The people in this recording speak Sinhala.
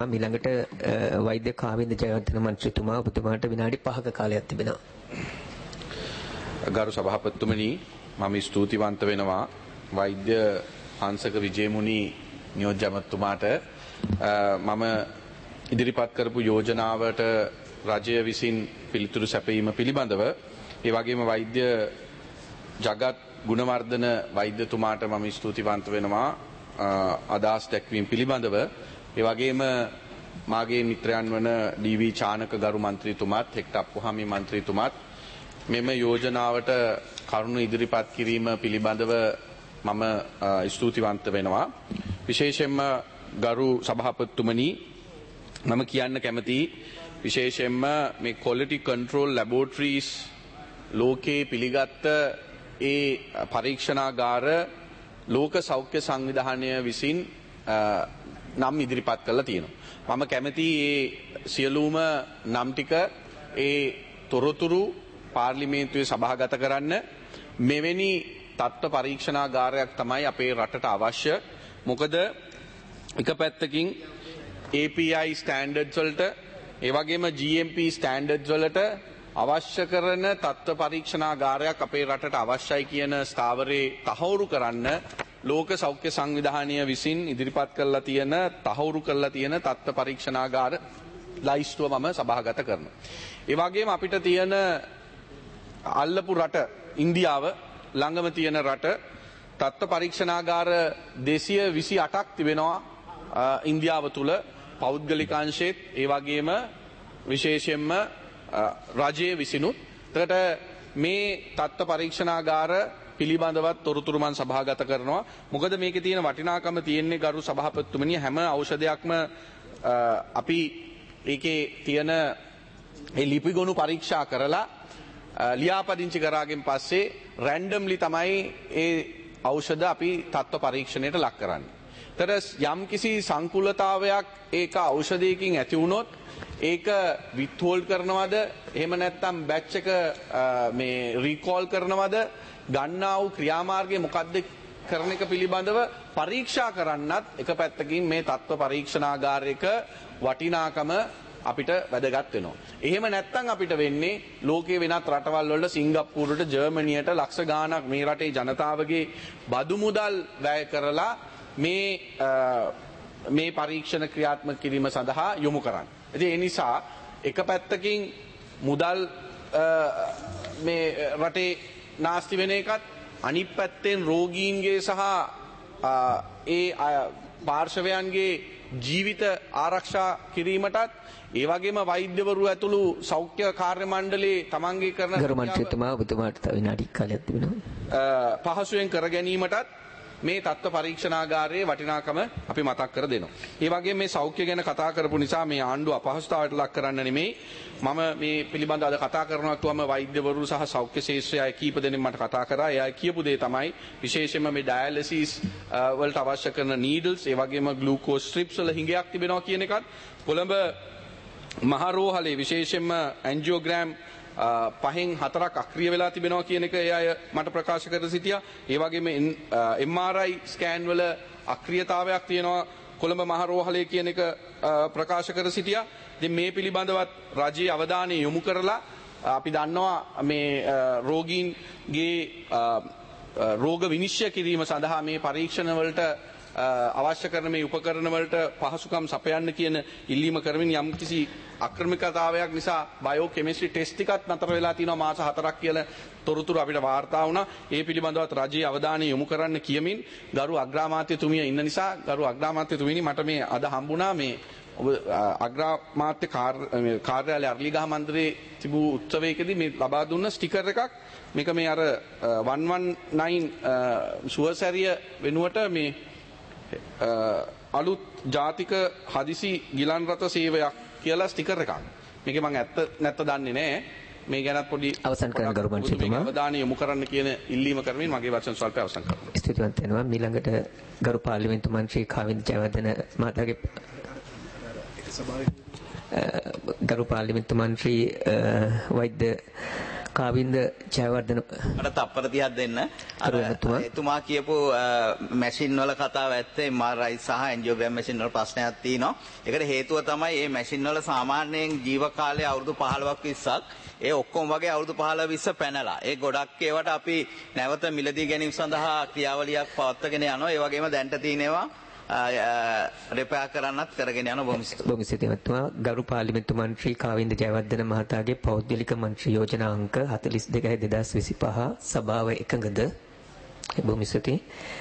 ඊළඟට වෛද්‍ය කාවින්ද ජයවර්ධන මන්ත්‍රීතුමා ඔබතුමාට විනාඩි 5ක කාලයක් තිබෙනවා. ගරු සභාපතිතුමනි මම ස්තුතිවන්ත වෙනවා වෛද්‍ය හංසක විජේමුනි නියෝජ්‍ය ඇමතුමාට මම ඉදිරිපත් කරපු යෝජනාවට රජය විසින් පිළිතුරු සැපයීම පිළිබඳව ඒ වගේම වෛද්‍ය ජගත් ගුණවර්ධන වෛද්‍යතුමාට මම ස්තුතිවන්ත වෙනවා අදහස් දැක්වීම පිළිබඳව ඒ වගේම මාගේ මිත්‍රයන් වන ඩී.වී. චානක ගරු මන්ත්‍රීතුමාත් හෙක්ටර් අප්පුහාමි මන්ත්‍රීතුමාත් මෙම යෝජනාවට කරුණු ඉදිරිපත් කිරීම පිළිබඳව මම ස්තුතිවන්ත වෙනවා. විශේෂයෙන්ම ගරු සභාපතිතුමනි මම කියන්න කැමතියි විශේෂයෙන්ම මේ quality control laboratories ලෝකේ පිළිගත්ත ඒ පරීක්ෂණාගාර ලෝක සෞඛ්‍ය සංවිධානය විසින් නම් ඉදිරිපත් කරලා තියෙනවා. මම කැමතියි ඒ සියලුම නම් ටික ඒ තොරතුරු පාර්ලිමේන්තුවේ සභාගත කරන්න. මෙවැනි තත්ත්ව පරීක්ෂණාගාරයක් තමයි අපේ රටට අවශ්‍ය. මොකද එක පැත්තකින් API ස්ටෑන්ඩඩ්ස් වලට ඒ වගේම GMP ස්ටෑන්ඩඩ්ස් වලට අවශ්‍ය කරන තත්ත්ව පරීක්ෂණාගාරයක් අපේ රටට අවශ්‍යයි කියන ස්ථාවරේ තහවුරු කරන්න ලෝක සෞඛ්‍ය සංවිධානය විසින් ඉදිරිපත් කරලා තියෙන තහවුරු කරලා තියෙන තත්ත්ව පරීක්ෂණාගාර ලයිස්තුව මම සභාගත කරනවා. ඒ වගේම අපිට තියෙන අල්ලපු රට ඉන්දියාව ළඟම තියෙන රට තත්ත්ව පරීක්ෂණාගාර 228ක් තිබෙනවා ඉන්දියාව තුල පෞද්ගලිකාංශයේත් ඒ වගේම විශේෂයෙන්ම රජයේ විසිනුත්. එතකොට මේ තත්ත්ව පරීක්ෂණාගාර පිළිබඳවත් තොරතුරු මම සභාගත කරනවා. මොකද මේකේ තියෙන වටිනාකම තියෙන්නේ ගරු සභාපතිතුමනි හැම ඖෂධයක්ම අපි ඒකේ තියෙන ඒ ලිපිගොනු පරීක්ෂා කරලා ලියාපදිංචි කරාගෙන් පස්සේ රැන්ඩම්ලි තමයි ඒ ඖෂධ අපි තත්ත්ව පරීක්ෂණයට ලක් කරන්නේ. ඒතර යම් කිසි සංකූලතාවයක් ඒක ඖෂධයකින් ඇති වුණොත් ඒක විත්හෝල්ඩ් කරනවද එහෙම නැත්නම් බැච් එක මේ රීකෝල් කරනවද ගන්නා වූ ක්‍රියාමාර්ගය මොකක්ද කරන එක පිළිබඳව පරීක්ෂා කරන්නත් එක පැත්තකින් මේ තත්ත්ව පරීක්ෂණාගාරයක වටිනාකම අපිට වැදගත් වෙනවා. එහෙම නැත්නම් අපිට වෙන්නේ ලෝකයේ වෙනත් රටවල් වල සිංගප්පූරුවට ජර්මනියට ලක්ෂ ගාණක් මේ රටේ ජනතාවගේ බදු මුදල් වැය කරලා මේ පරීක්ෂණ ක්‍රියාත්මක කිරීම සඳහා යොමු කරන්නේ. ඉතින් ඒ නිසා එක පැත්තකින් මුදල් මේ රටේ නාස්ති වෙන එකත් අනිත් පැත්තෙන් රෝගීන්ගේ සහ ඒ පාර්ශවයන්ගේ ජීවිත ආරක්ෂා කිරීමටත් ඒ වගේම වෛද්‍යවරු ඇතුළු සෞඛ්‍ය කාර්ය මණ්ඩලයේ තමන්ගේ කරන ගරු මන්ත්‍රීතුමා ඔබතුමාට තව විනාඩි කාලයක් තිබෙනවා. පහසුවෙන් කර ගැනීමටත් මේ තත්ත්ව පරීක්ෂණාගාරයේ වටිනාකම අපි මතක් කර දෙනවා. ඒ වගේම මේ සෞඛ්‍ය ගැන කතා කරපු නිසා මේ ආණ්ඩුව අපහසුතාවයට ලක් කරන්න නෙමෙයි මම මේ පිළිබඳව අද කතා කරනවා තුවම වෛද්‍යවරු සහ සෞඛ්‍ය ශාස්ත්‍රය කීප දෙනෙක් මට කතා කරා. එයා කියපු දේ තමයි විශේෂයෙන්ම මේ ඩයලිසිස් වලට අවශ්‍ය කරන නීඩල්ස් ඒ වගේම ග්ලූකෝස් ස්ට්‍රිප්ස් වල හිඟයක් තිබෙනවා කියන එකත් කොළඹ මහරෝහලේ විශේෂයෙන්ම ඇන්ජියෝග්‍රෑම් 5න් 4ක් අක්‍රිය වෙලා තිබෙනවා කියන එක එයා මට ප්‍රකාශ කර සිටියා. ඒ වගේම MRI ස්කෑන් වල අක්‍රියතාවයක් තියෙනවා කොළඹ මහරෝහලේ කියන එක ප්‍රකාශ කර සිටියා. ඉතින් මේ පිළිබඳවත් රජයේ අවධානය යොමු කරලා අපි දන්නවා මේ රෝගීන්ගේ රෝග විනිශ්චය කිරීම සඳහා මේ පරීක්ෂණ වලට අවශ්‍ය කරන මේ උපකරණ වලට පහසුකම් සපයන්න කියන ඉල්ලීම කරමින් යම්කිසි අක්‍රමිකතාවයක් නිසා බයෝ කෙමිස්ට්‍රි ටෙස්ට් ටිකත් නතර වෙලා තිනවා මාස 4ක් කියලා තොරතුරු අපිට වාර්තා වුණා. ඒ පිළිබඳවත් රජයේ අවධානය යොමු කරන්න කියමින් ගරු අග්‍රාමාත්‍යතුමිය ඉන්න නිසා ගරු අග්‍රාමාත්‍යතුමිනි මට මේ අද හම්බුණා මේ ඔබ අග්‍රාමාත්‍ය කාර්යාලය අර්ලිගහ මන්දිරයේ තිබූ උත්සවයකදී මේ ලබා දුන්න ස්ටිකර් එකක්. මේක මේ අර 119 සුවසැරිය වෙනුවට මේ අලුත් ජාතික හදිසි ගිලන් රථ සේවයක් කියලා ස්ටිකර් එකක්. මේක මම ඇත්ත නැත්ත දන්නේ නැහැ. මේ ගැනත් පොඩි අවසන් කරන ගරු මන්ත්‍රීතුමා අවධානය යොමු කරන්න කියන ඉල්ලීම කරමින් මගේ වචන ස්වල්පය අවසන් කරනවා. ස්තුතිවන්ත වෙනවා. ඊළඟට ගරු පාර්ලිමේන්තු මන්ත්‍රී කාවින්ද ජයවර්ධන මහතාගේ ගරු පාර්ලිමේන්තු මන්ත්‍රී වෛද්‍ය කාවින්ද ජයවර්ධන අර තප්පර 30ක් දෙන්න. අර එතුමා කියපු මැෂින් වල කතාව ඇත්තේ MRI සහ ඇන්ජියෝග්‍රෑම් මැෂින් වල ප්‍රශ්නයක් තියෙනවා. ඒකට හේතුව තමයි මේ මැෂින් වල සාමාන්‍යයෙන් ජීව කාලය අවුරුදු 15ක් 20ක්. ඒ ඔක්කොම වගේ අවුරුදු 15 20 පැනලා. ඒ ගොඩක් ඒවට අපි නැවත මිලදී ගැනීම සඳහා ක්‍රියාවලියක් පවත්වාගෙන යනවා. ඒ වගේම දැන්ට තියෙනවා රිපෙයාර් කරන්නත් කරගෙන යන බොහොම ස්තුතියි ගරු පාර්ලිමේන්තු මන්ත්‍රී කාවින්ද ජයවර්ධන මහතාගේ පෞද්ගලික මන්ත්‍රී යෝජනා අංක 42/2025 සභාව එකඟද? බොහොම ස්තුතියි.